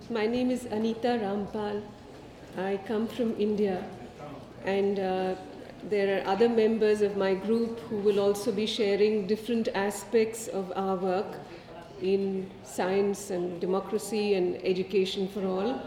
My name is Anita Rampal. I come from India, and there are other members of my group who will also be sharing different aspects of our work in science and democracy and education for all.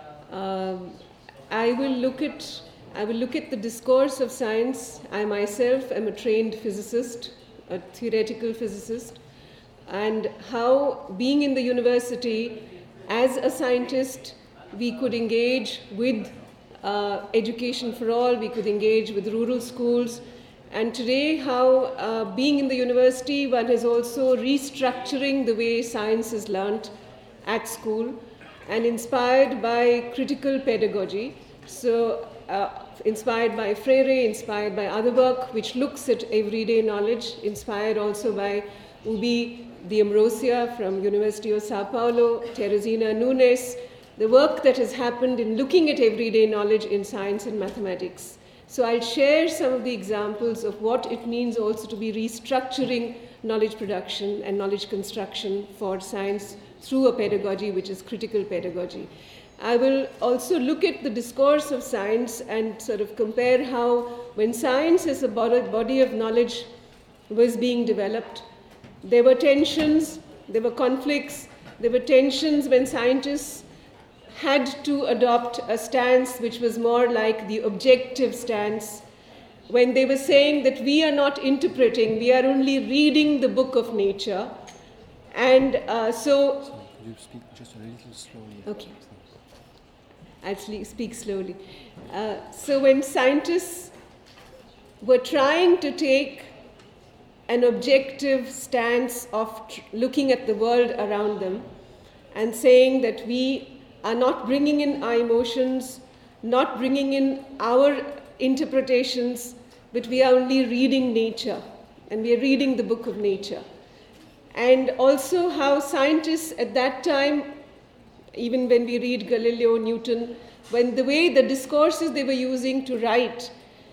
I will look at the discourse of science. I myself am a trained physicist, a theoretical physicist, and how being in the university as a scientist, we could engage with education for all, we could engage with rural schools, and today how being in the university, one is also restructuring the way science is learnt at school and inspired by critical pedagogy. So inspired by Freire, inspired by other work which looks at everyday knowledge, inspired also by Ubi D'Ambrosia from University of Sao Paulo, Teresina Nunes, the work that has happened in looking at everyday knowledge in science and mathematics. So I'll share some of the examples of what it means also to be restructuring knowledge production and knowledge construction for science through a pedagogy which is critical pedagogy. I will also look at the discourse of science and sort of compare how when science as a body of knowledge was being developed, there were tensions, there were conflicts, there were tensions when scientists had to adopt a stance which was more like the objective stance, when they were saying that we are not interpreting, we are only reading the book of nature. And so... Could you speak just a little slowly? Okay. I'll speak slowly. So when scientists were trying to take an objective stance of looking at the world around them and saying that we are not bringing in our emotions, not bringing in our interpretations, but we are only reading nature, and we are reading the book of nature. And also how scientists at that time, even when we read Galileo, Newton, when the way the discourses they were using to write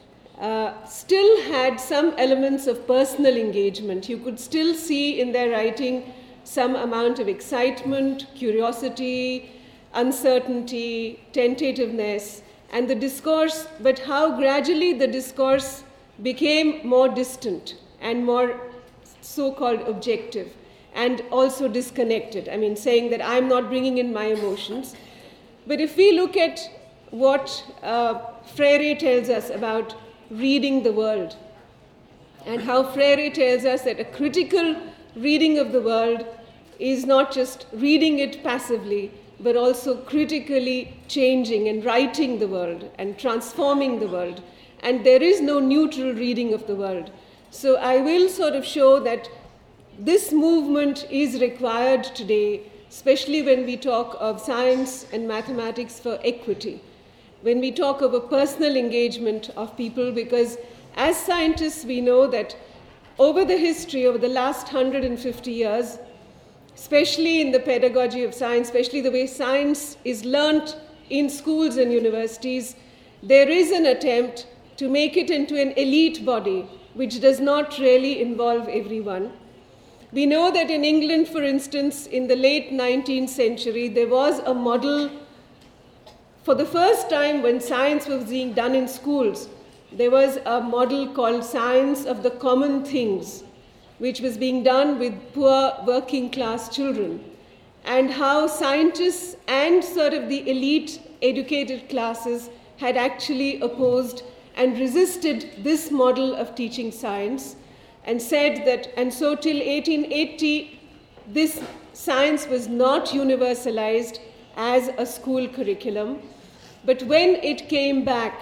still had some elements of personal engagement. You could still see in their writing some amount of excitement, curiosity, uncertainty, tentativeness, and the discourse, but how gradually the discourse became more distant and more so-called objective and also disconnected. I mean, saying that I'm not bringing in my emotions. But if we look at what Freire tells us about reading the world, and how Freire tells us that a critical reading of the world is not just reading it passively, but also critically changing and writing the world and transforming the world. And there is no neutral reading of the world. So I will sort of show that this movement is required today, especially when we talk of science and mathematics for equity, when we talk of a personal engagement of people, because as scientists we know that over the history, over the last 150 years, especially in the pedagogy of science, especially the way science is learnt in schools and universities, there is an attempt to make it into an elite body, which does not really involve everyone. We know that in England, for instance, in the late 19th century, there was a model. For the first time when science was being done in schools, there was a model called Science of the Common Things, which was being done with poor working class children, and how scientists and sort of the elite educated classes had actually opposed and resisted this model of teaching science, and said that, and so till 1880, this science was not universalized as a school curriculum. But when it came back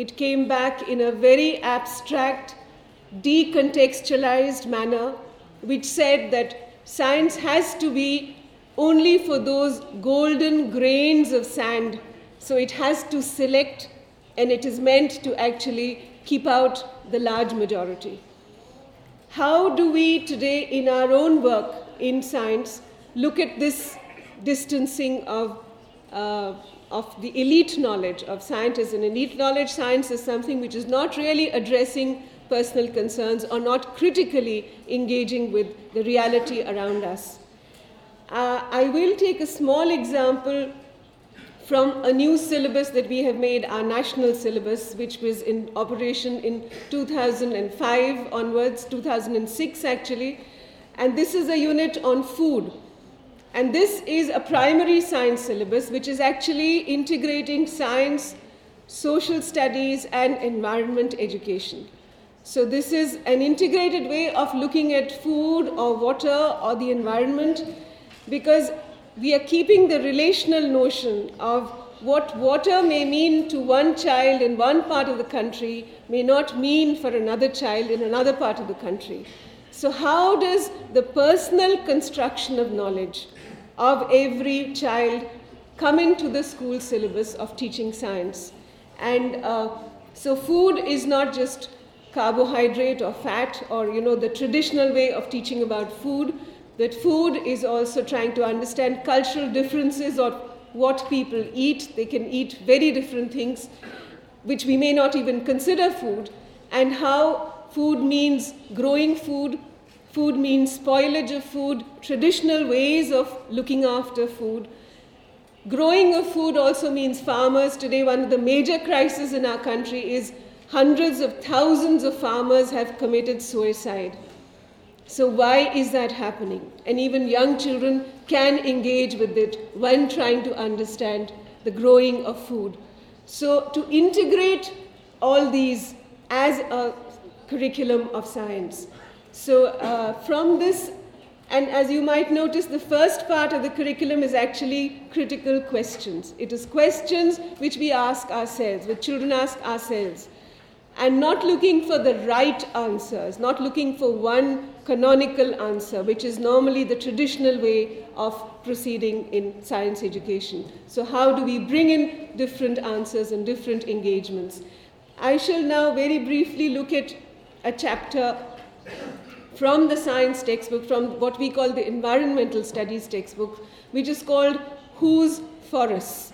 in a very abstract, decontextualized manner, which said that science has to be only for those golden grains of sand. So it has to select, and it is meant to actually keep out the large majority. How do we today, in our own work in science, look at this distancing of the elite knowledge of scientists? And elite knowledge, science is something which is not really addressing personal concerns or not critically engaging with the reality around us. I will take a small example from a new syllabus that we have made our national syllabus, which was in operation in 2005 onwards, 2006 actually. And this is a unit on food. And this is a primary science syllabus, which is actually integrating science, social studies, and environment education. So this is an integrated way of looking at food or water or the environment, because we are keeping the relational notion of what water may mean to one child in one part of the country may not mean for another child in another part of the country. So how does the personal construction of knowledge of every child come into the school syllabus of teaching science? And so food is not just carbohydrate or fat or, the traditional way of teaching about food. That food is also trying to understand cultural differences of what people eat. They can eat very different things, which we may not even consider food, and how food means growing food, food means spoilage of food, traditional ways of looking after food. Growing of food also means farmers. Today, one of the major crises in our country is hundreds of thousands of farmers have committed suicide. So why is that happening? And even young children can engage with it when trying to understand the growing of food. So to integrate all these as a curriculum of science. So from this, and as you might notice, the first part of the curriculum is actually critical questions. It is questions which we ask ourselves, which children ask ourselves, and not looking for the right answers, not looking for one canonical answer, which is normally the traditional way of proceeding in science education. So how do we bring in different answers and different engagements? I shall now very briefly look at a chapter from the science textbook, from what we call the environmental studies textbook, which is called Whose Forests?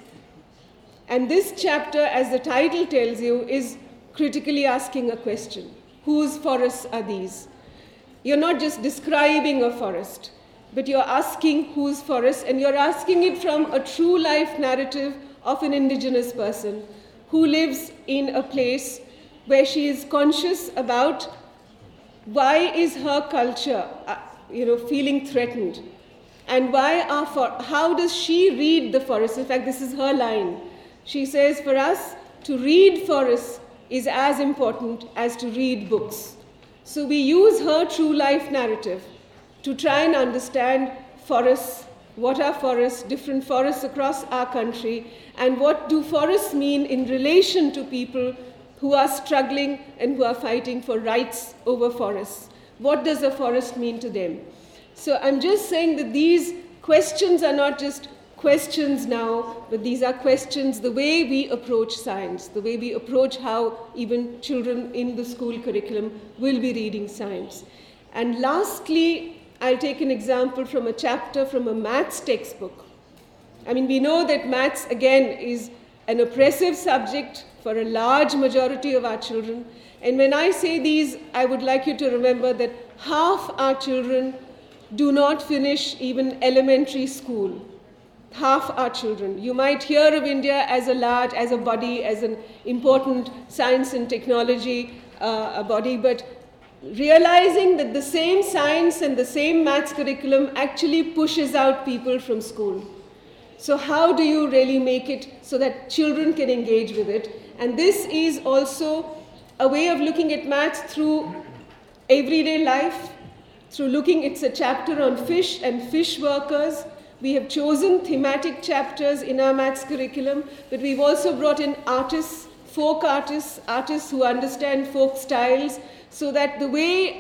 And this chapter, as the title tells you, is critically asking a question. Whose forests are these? You're not just describing a forest, but you're asking whose forest, and you're asking it from a true life narrative of an indigenous person who lives in a place where she is conscious about why is her culture feeling threatened, and how does she read the forest? In fact, this is her line. She says, for us to read forests is as important as to read books. So we use her true life narrative to try and understand forests, what are forests, different forests across our country, and what do forests mean in relation to people who are struggling and who are fighting for rights over forests. What does a forest mean to them? So I'm just saying that these questions are not just questions now, but these are questions, the way we approach science, the way we approach how even children in the school curriculum will be reading science. And lastly, I'll take an example from a chapter from a maths textbook. I mean, we know that maths, again, is an oppressive subject for a large majority of our children. And when I say these, I would like you to remember that half our children do not finish even elementary school. Half our children. You might hear of India as a body, as an important science and technology body, but realizing that the same science and the same maths curriculum actually pushes out people from school. So how do you really make it so that children can engage with it? And this is also a way of looking at maths through everyday life, through looking, it's a chapter on fish and fish workers. We have chosen thematic chapters in our maths curriculum, but we've also brought in artists, folk artists, artists who understand folk styles, so that the way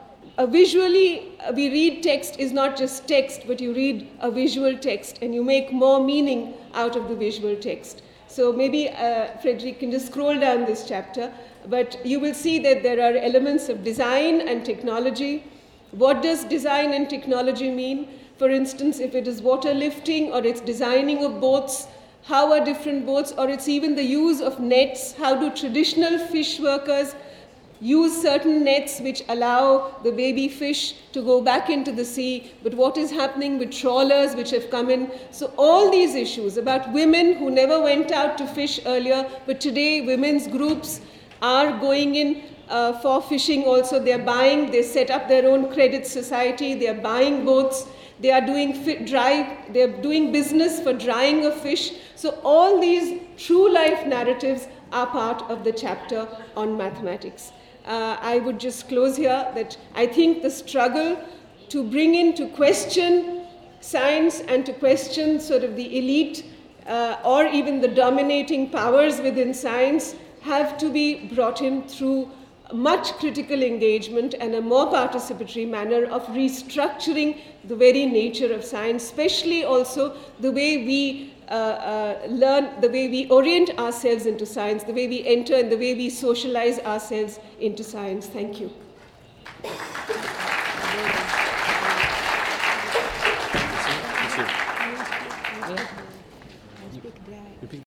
visually we read text is not just text, but you read a visual text and you make more meaning out of the visual text. So maybe Frederick can just scroll down this chapter, but you will see that there are elements of design and technology. What does design and technology mean? For instance, if it is water lifting or it's designing of boats, how are different boats, or it's even the use of nets, how do traditional fish workers use certain nets which allow the baby fish to go back into the sea, but what is happening with trawlers which have come in. So all these issues about women who never went out to fish earlier, but today women's groups are going in for fishing also. They set up their own credit society, they are buying boats, they are doing business for drying of fish. So all these true life narratives are part of the chapter on mathematics. I would just close here that I think the struggle to bring in, to question science and to question sort of the elite or even the dominating powers within science have to be brought in through much critical engagement and a more participatory manner of restructuring the very nature of science, especially also the way we learn, the way we orient ourselves into science, the way we enter and the way we socialize ourselves into science. Thank you.